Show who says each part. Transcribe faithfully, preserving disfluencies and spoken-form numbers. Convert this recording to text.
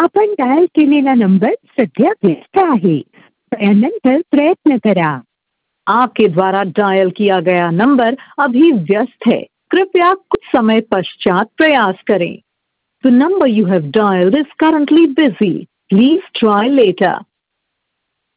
Speaker 1: आपण डायल केलेला नंबर सध्या व्यस्त आहे. त्यानंतर प्रयत्न करा. आपके द्वारा डायल किया गया नंबर अभी व्यस्त है. कृपया कुछ समय पश्चात प्रयास करें. The number you have dialed is currently busy. Please try later.